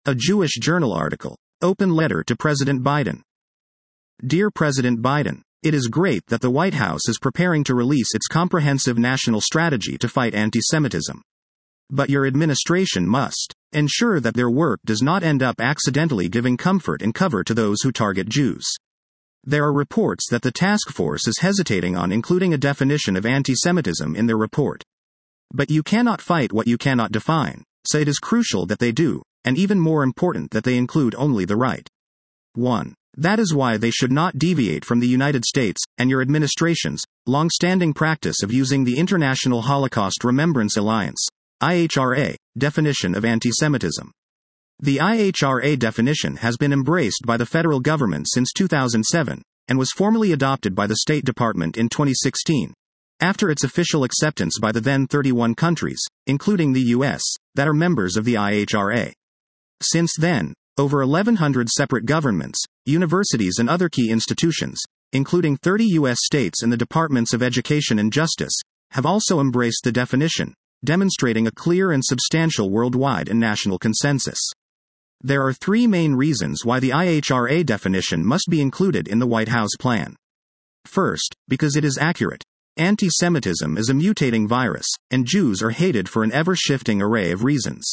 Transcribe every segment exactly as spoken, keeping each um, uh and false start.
A Jewish Journal article. Open letter to President Biden. Dear President Biden, it is great that the White House is preparing to release its comprehensive national strategy to fight anti-Semitism. But your administration must ensure that their work does not end up accidentally giving comfort and cover to those who target Jews. There are reports that the task force is hesitating on including a definition of anti-Semitism in their report. But you cannot fight what you cannot define, so it is crucial that they do, and even more important that they include only the right one. That is why they should not deviate from the United States, and your administration's, long-standing practice of using the International Holocaust Remembrance Alliance, I H R A, definition of anti-Semitism. The I H R A definition has been embraced by the federal government since two thousand seven, and was formally adopted by the State Department in twenty sixteen, after its official acceptance by the then thirty-one countries, including the U S, that are members of the I H R A. Since then, over eleven hundred separate governments, universities and other key institutions, including thirty U S states and the Departments of Education and Justice, have also embraced the definition, demonstrating a clear and substantial worldwide and national consensus. There are three main reasons why the I H R A definition must be included in the White House plan. First, because it is accurate. Anti-Semitism is a mutating virus, and Jews are hated for an ever-shifting array of reasons.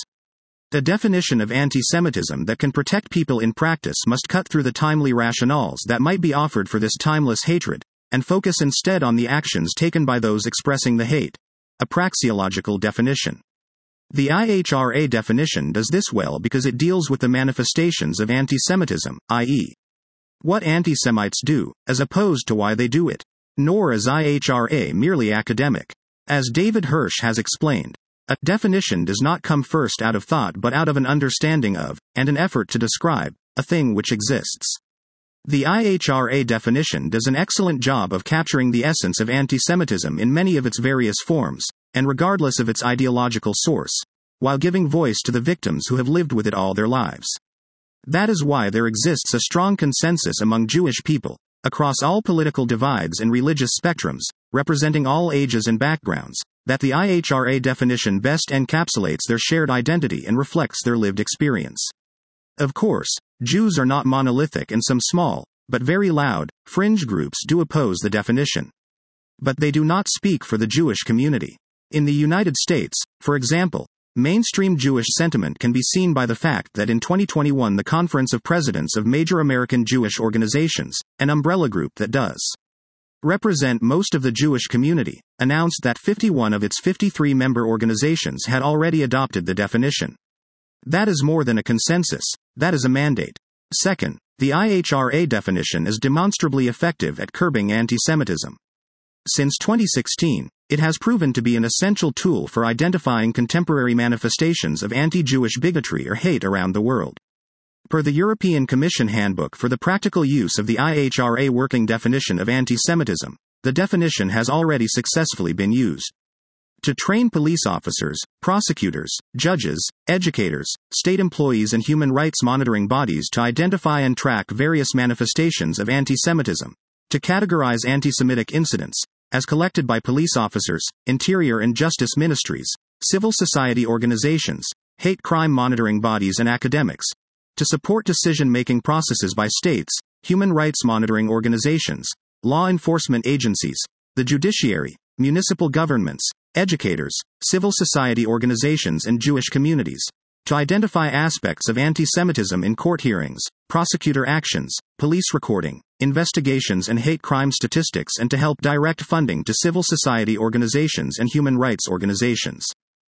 A definition of anti-Semitism that can protect people in practice must cut through the timely rationales that might be offered for this timeless hatred, and focus instead on the actions taken by those expressing the hate. A praxeological definition. The I H R A definition does this well because it deals with the manifestations of anti-Semitism, that is, what anti-Semites do, as opposed to why they do it. Nor is I H R A merely academic. As David Hirsch has explained, a definition does not come first out of thought but out of an understanding of, and an effort to describe, a thing which exists. The I H R A definition does an excellent job of capturing the essence of anti-Semitism in many of its various forms, and regardless of its ideological source, while giving voice to the victims who have lived with it all their lives. That is why there exists a strong consensus among Jewish people, across all political divides and religious spectrums, representing all ages and backgrounds, that the I H R A definition best encapsulates their shared identity and reflects their lived experience. Of course, Jews are not monolithic, and some small, but very loud, fringe groups do oppose the definition. But they do not speak for the Jewish community. In the United States, for example, mainstream Jewish sentiment can be seen by the fact that in twenty twenty-one the Conference of Presidents of Major American Jewish Organizations, an umbrella group that does represent most of the Jewish community, announced that fifty-one of its fifty-three member organizations had already adopted the definition. That is more than a consensus, that is a mandate. Second, the I H R A definition is demonstrably effective at curbing anti-Semitism. Since twenty sixteen, it has proven to be an essential tool for identifying contemporary manifestations of anti-Jewish bigotry or hate around the world. Per the European Commission Handbook for the Practical Use of the I H R A working definition of anti-Semitism, the definition has already successfully been used to train police officers, prosecutors, judges, educators, state employees and human rights monitoring bodies to identify and track various manifestations of anti-Semitism, to categorize anti-Semitic incidents, as collected by police officers, interior and justice ministries, civil society organizations, hate crime monitoring bodies and academics, to support decision-making processes by states, human rights monitoring organizations, law enforcement agencies, the judiciary, municipal governments, educators, civil society organizations and Jewish communities, to identify aspects of anti-Semitism in court hearings, prosecutor actions, police recording, investigations and hate crime statistics, and to help direct funding to civil society organizations and human rights organizations.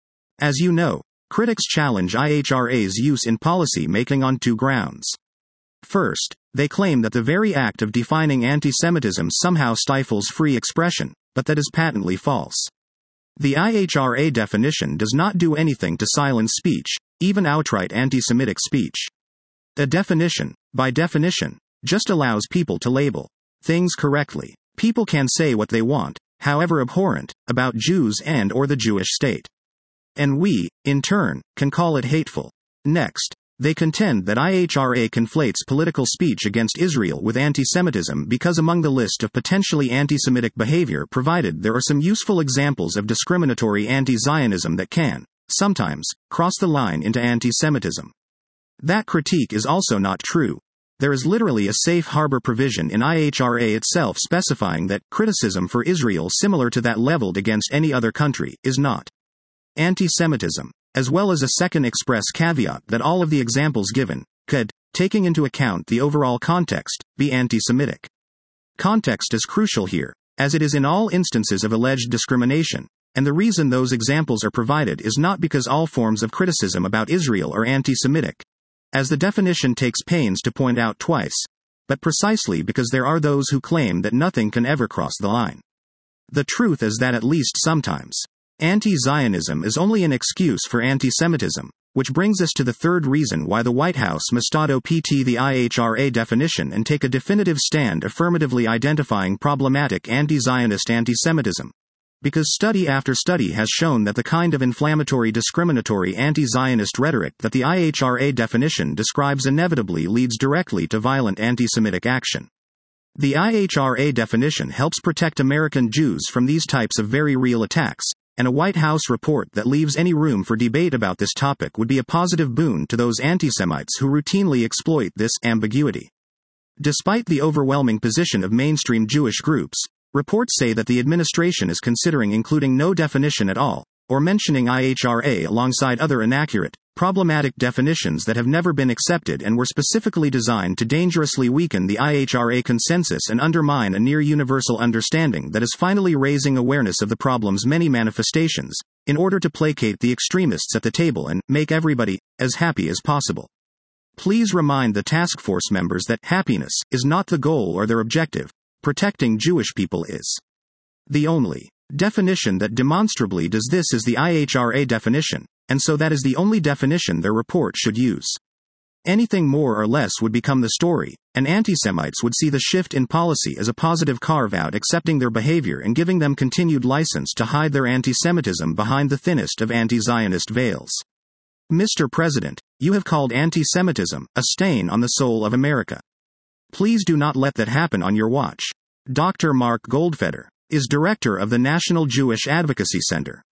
As you know, critics challenge I H R A's use in policy making on two grounds. First, they claim that the very act of defining anti-Semitism somehow stifles free expression, but that is patently false. The I H R A definition does not do anything to silence speech, even outright anti-Semitic speech. A definition, by definition, just allows people to label things correctly. People can say what they want, however abhorrent, about Jews and or the Jewish state. And we, in turn, can call it hateful. Next, they contend that I H R A conflates political speech against Israel with anti-Semitism because among the list of potentially anti-Semitic behavior provided there are some useful examples of discriminatory anti-Zionism that can, sometimes, cross the line into anti-Semitism. That critique is also not true. There is literally a safe harbor provision in I H R A itself specifying that criticism for Israel similar to that leveled against any other country is not anti-Semitism, as well as a second express caveat that all of the examples given could, taking into account the overall context, be anti-Semitic. Context is crucial here, as it is in all instances of alleged discrimination, and the reason those examples are provided is not because all forms of criticism about Israel are anti-Semitic, as the definition takes pains to point out twice, but precisely because there are those who claim that nothing can ever cross the line. The truth is that at least sometimes, anti-Zionism is only an excuse for anti-Semitism, which brings us to the third reason why the White House must adopt the I H R A definition and take a definitive stand affirmatively identifying problematic anti-Zionist anti-Semitism. Because study after study has shown that the kind of inflammatory discriminatory anti-Zionist rhetoric that the I H R A definition describes inevitably leads directly to violent anti-Semitic action. The I H R A definition helps protect American Jews from these types of very real attacks, and a White House report that leaves any room for debate about this topic would be a positive boon to those anti-Semites who routinely exploit this ambiguity. Despite the overwhelming position of mainstream Jewish groups, reports say that the administration is considering including no definition at all, or mentioning I H R A alongside other inaccurate, problematic definitions that have never been accepted and were specifically designed to dangerously weaken the I H R A consensus and undermine a near-universal understanding that is finally raising awareness of the problem's many manifestations, in order to placate the extremists at the table and make everybody as happy as possible. Please remind the task force members that happiness is not the goal or their objective. Protecting Jewish people is. The only definition that demonstrably does this is the I H R A definition, and so that is the only definition their report should use. Anything more or less would become the story, and anti-Semites would see the shift in policy as a positive carve-out, accepting their behavior and giving them continued license to hide their anti-Semitism behind the thinnest of anti-Zionist veils. Mister President, you have called anti-Semitism a stain on the soul of America. Please do not let that happen on your watch. Doctor Mark Goldfeder is director of the National Jewish Advocacy Center.